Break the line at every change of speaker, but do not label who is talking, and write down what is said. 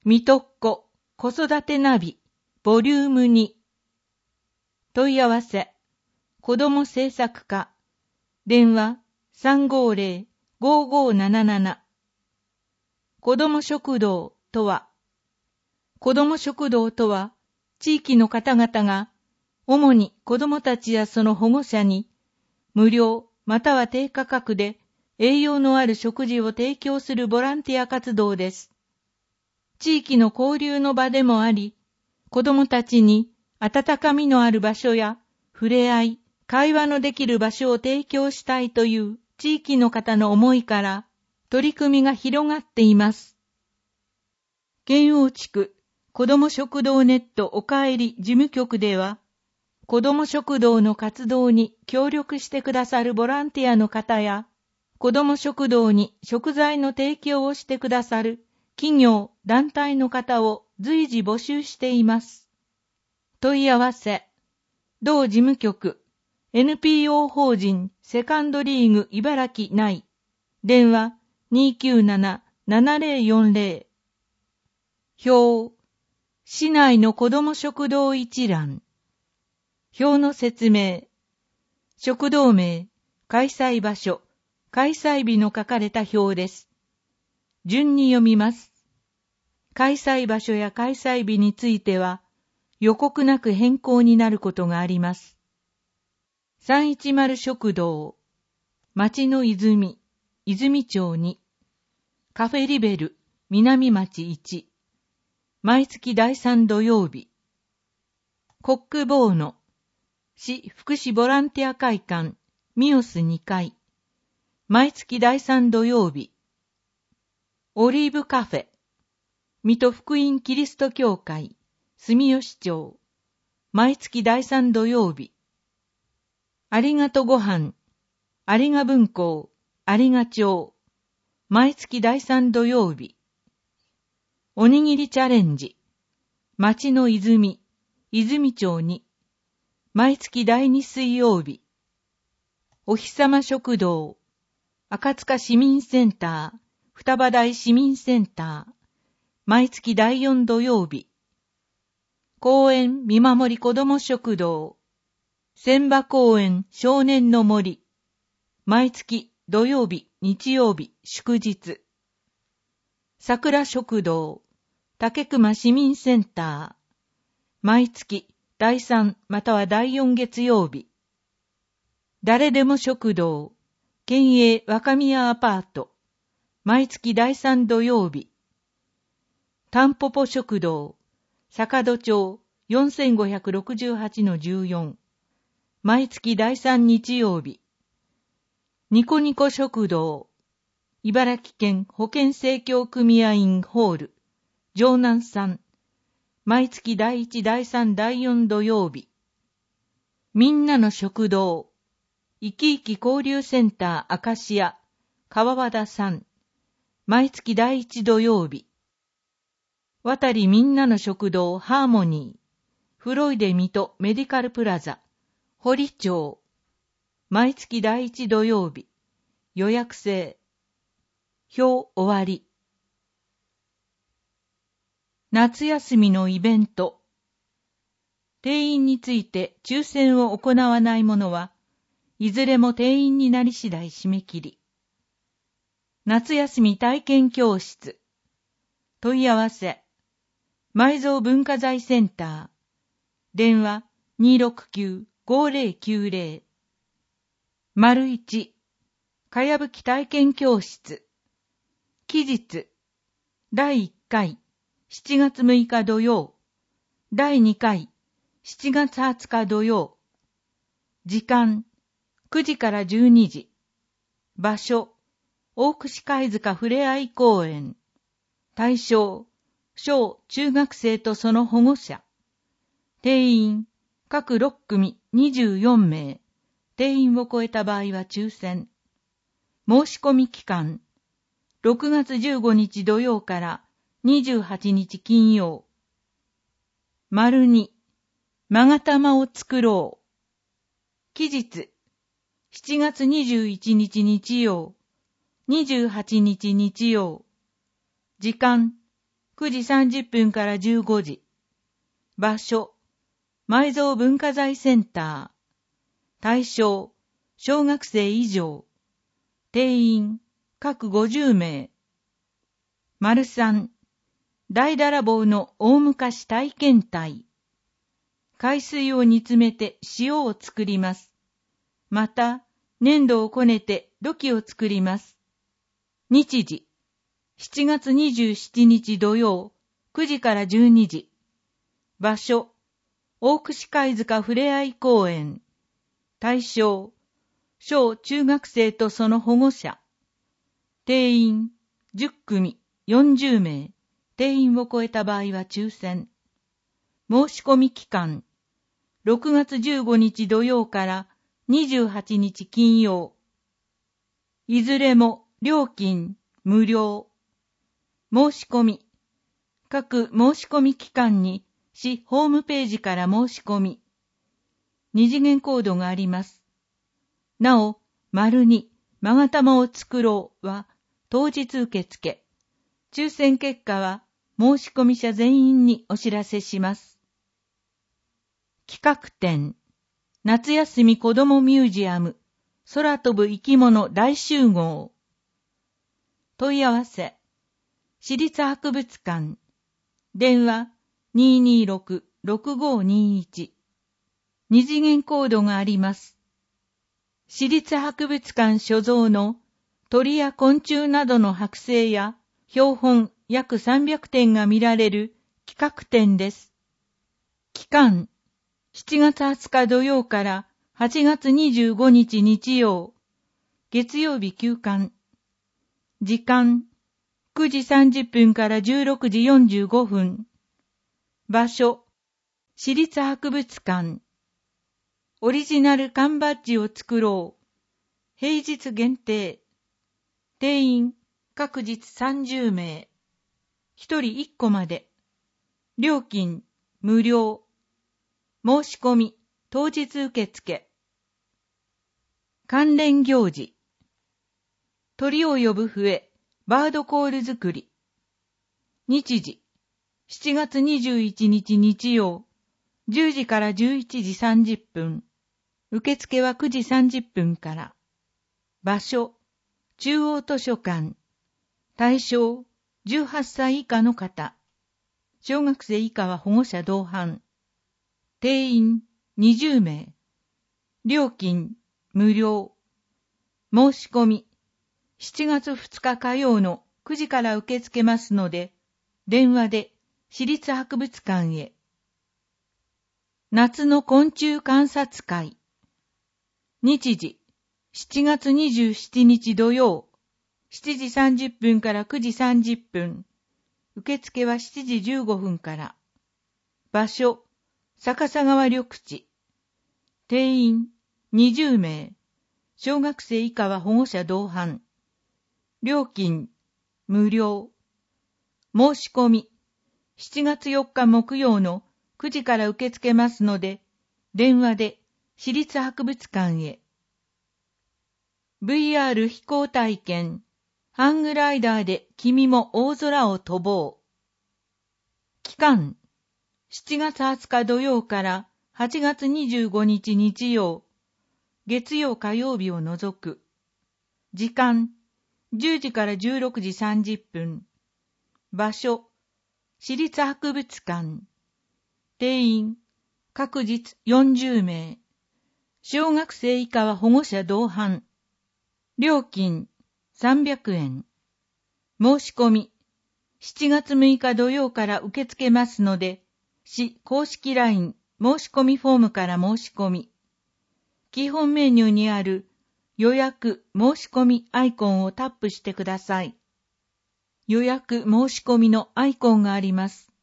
みとっこ子育てナビボリューム2。問い合わせ子ども政策課電話 350-5577。 子ども食堂とは、子ども食堂とは地域の方々が主に子どもたちやその保護者に無料または低価格で栄養のある食事を提供するボランティア活動です。地域の交流の場でもあり、子どもたちに温かみのある場所や触れ合い、会話のできる場所を提供したいという地域の方の思いから取り組みが広がっています。県央地区子ども食堂ネットおかえり事務局では、子ども食堂の活動に協力してくださるボランティアの方や、子ども食堂に食材の提供をしてくださる企業、団体の方を随時募集しています。問い合わせ、同事務局、NPO 法人セカンドリーグ茨城内、電話 297-7040。表、市内の子ども食堂一覧。表の説明、食堂名、開催場所、開催日の書かれた表です。順に読みます。開催場所や開催日については予告なく変更になることがあります。310食堂、町の泉、泉町に、カフェリベル、南町1、毎月第3土曜日。コックボーノ、市福祉ボランティア会館、ミオス2階、毎月第3土曜日。オリーブカフェ、水戸福音キリスト教会、住吉町、毎月第3土曜日。ありがとご飯、ありが文庫、ありが町、毎月第3土曜日。おにぎりチャレンジ、町の泉、泉町に、毎月第2水曜日。お日様食堂、赤塚市民センター、双葉台市民センター、毎月第4土曜日。公園見守り子ども食堂、千葉公園少年の森、毎月土曜日、日曜日、祝日。桜食堂、竹熊市民センター、毎月第3または第4月曜日。誰でも食堂、県営若宮アパート、毎月第3土曜日。タンポポ食堂、坂戸町 4568-14、毎月第3日曜日。ニコニコ食堂、茨城県保健生協組合員ホール、城南3、毎月第1、第3、第4土曜日。みんなの食堂、いきいき交流センターアカシア、川和田3、毎月第1土曜日。渡りみんなの食堂ハーモニー、フロイデ水戸メディカルプラザ、堀町、毎月第1土曜日。予約制。表終わり。夏休みのイベント。定員について抽選を行わないものはいずれも定員になり次第締め切り。夏休み体験教室。問い合わせ。埋蔵文化財センター。電話 269-5090。1、かやぶき体験教室。期日。第1回、7月6日土曜。第2回、7月20日土曜。時間、9時から12時。場所、大串貝塚ふれあい公園。対象、小中学生とその保護者。定員、各6組24名。定員を超えた場合は抽選。申し込み期間、6月15日土曜から28日金曜。2、勾玉を作ろう。期日、7月21日日曜、28日日曜。時間、 9時30分から15時。場所、埋蔵文化財センター。対象、小学生以上。定員、各50名。3、大だらぼうの大昔体験体。海水を煮詰めて塩を作ります。また、粘土をこねて土器を作ります。日時、7月27日土曜、9時から12時。場所、大串貝塚ふれあい公園。対象、小中学生とその保護者。定員、10組、40名。定員を超えた場合は抽選。申し込み期間、6月15日土曜から28日金曜。いずれも料金無料。申し込み。各申し込み期間に市ホームページから申し込み。二次元コードがあります。なお、2、勾玉を作ろうは当日受付。抽選結果は申し込み者全員にお知らせします。企画展、夏休み子どもミュージアム、空飛ぶ生き物大集合。問い合わせ、市立博物館、電話 226-6521。二次元コードがあります。市立博物館所蔵の鳥や昆虫などの剥製や標本約300点が見られる企画展です。期間、7月20日土曜から8月25日日曜、月曜日休館。時間、9時30分から16時45分。場所、市立博物館。オリジナル缶バッジを作ろう。平日限定。定員、各日30名。1人1個まで。料金、無料。申し込み、当日受付。関連行事。鳥を呼ぶ笛、バードコール作り。日時、7月21日日曜、10時から11時30分。受付は9時30分から。場所、中央図書館。対象、18歳以下の方。小学生以下は保護者同伴。定員、20名。料金、無料。申し込み、7月2日火曜の9時から受け付けますので、電話で市立博物館へ。夏の昆虫観察会。日時、7月27日土曜、7時30分から9時30分。受付は7時15分から。場所、逆さ川緑地。定員、20名。小学生以下は保護者同伴。料金、無料。申し込み、7月4日木曜の9時から受け付けますので、電話で市立博物館へ。VR 飛行体験、ハングライダーで君も大空を飛ぼう。期間、7月20日土曜から8月25日日曜、月曜火曜日を除く。時間、10時から16時30分。場所、市立博物館。定員、各日40名。小学生以下は保護者同伴。料金、300円。申し込み、7月6日土曜から受け付けますので、市公式 LINE 申し込みフォームから申し込み。基本メニューにある予約申し込みアイコンをタップしてください。予約申し込みのアイコンがあります。